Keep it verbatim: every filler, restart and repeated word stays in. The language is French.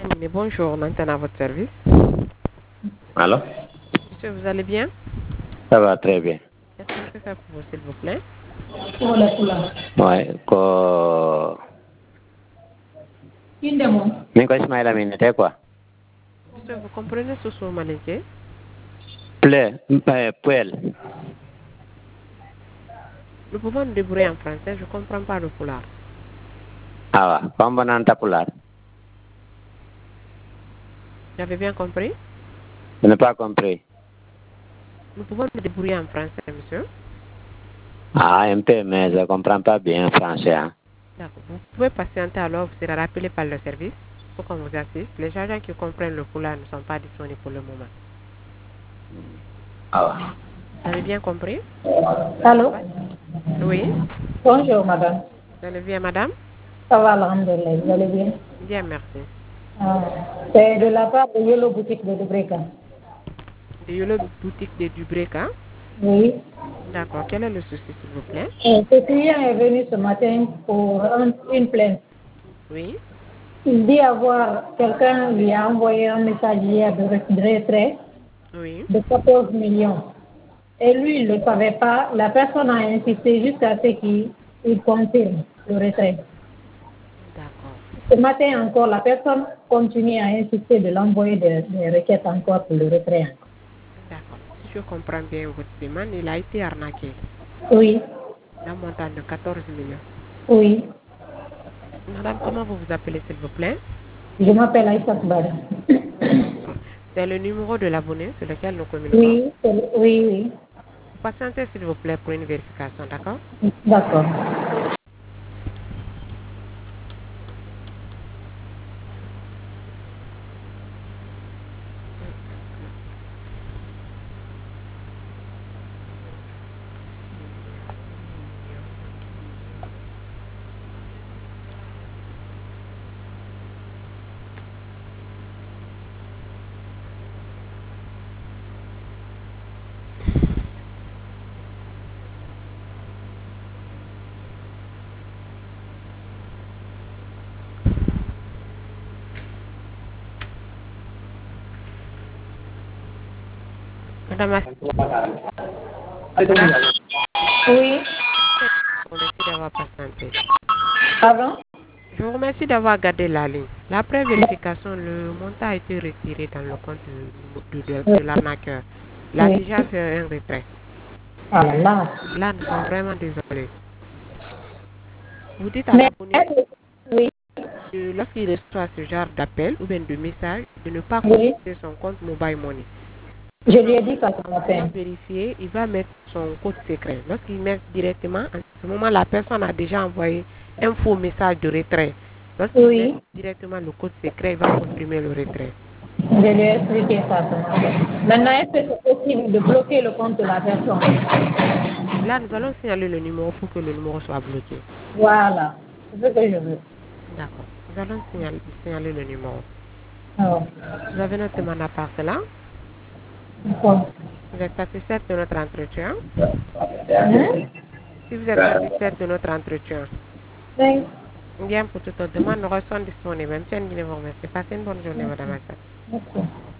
Mais bonjour, maintenant à votre service. Allô? Monsieur, vous allez bien? Ça va très bien. Qu'est-ce qu'on peut faire pour vous, s'il vous plaît? Ouais, ko min ko Ismaïla min te quoi? Monsieur, vous comprenez ce son malinqué? Ple, euh, Puel. Nous pouvons nous débrouiller en français, je ne comprends pas le poulard. Ah ouais, comme on tapular. Vous avez bien compris? Je n'ai pas compris. Nous pouvons nous débrouiller en français, monsieur. Ah, un peu, mais je ne comprends pas bien français. Hein. D'accord. Vous pouvez patienter alors, vous serez rappelé par le service pour qu'on vous assiste. Les gens qui comprennent le poulard ne sont pas disponibles pour le moment. Ah ouais. Vous avez bien compris? Allô? Oui. Bonjour, madame. Vous allez bien, madame? Ça va, alhamdoulilah. Vous allez bien? Bien, merci. Ah, c'est de la part de Yellow Boutique de Dubreka. De Yolo Boutique de Dubreka. Oui. D'accord. Quel est le souci, s'il vous plaît? Euh, Ce client est venu ce matin pour un- une plainte. Oui. Il dit avoir, quelqu'un lui a envoyé un message hier de re- de retrait Oui. de quatorze millions. Et lui, il ne le savait pas. La personne a insisté jusqu'à ce qu'il il confirme le retrait. D'accord. Ce matin encore, la personne continue à insister de l'envoyer des, des requêtes encore pour le retrait. D'accord. Si je comprends bien votre demande, il a été arnaqué Oui, d'un montant de quatorze millions. oui. Madame, comment vous vous appelez, s'il vous plaît? Je m'appelle Aïssa Bada. C'est le numéro de l'abonné sur lequel nous communiquons. Oui, c'est- oui, oui. Patientez, s'il vous plaît, pour une vérification, d'accord? D'accord. Madame, Oui. je vous remercie d'avoir patienté. Pardon? Je vous remercie d'avoir gardé la ligne. Après vérification, le montant a été retiré dans le compte de, de, de, Oui. de l'arnaqueur. Il a Oui. déjà fait un retrait. Ah là là. Là, nous sommes vraiment désolés. Vous dites à Mais, l'abonné, oui, que lorsqu'il reçoit ce genre d'appel ou bien de message, de ne pas oui. consulter son compte mobile money. Je lui ai dit qu'à ce En voulant matin. vérifier, il va mettre son code secret. Lorsqu'il met directement, en ce moment, la personne a déjà envoyé un faux message de retrait. Lorsqu'il met Oui. directement le code secret, il va confirmer le retrait. Je lui ai expliqué ça ce matin. Maintenant, est-ce que c'est possible de bloquer le compte de la personne? Là, nous allons signaler le numéro pour que le numéro soit bloqué. Voilà. C'est ce que je veux. D'accord. Nous allons signaler, signaler le numéro. Alors, Vous avez notre demande à part cela. d'accord. Vous êtes satisfaite de notre entretien. Hein? Si vous êtes satisfaite de notre entretien, Oui. bien pour toute autre demande, nous restons disponibles. Monsieur Nguyen vous remercie. Passez une bonne journée, Madame Assad. Merci.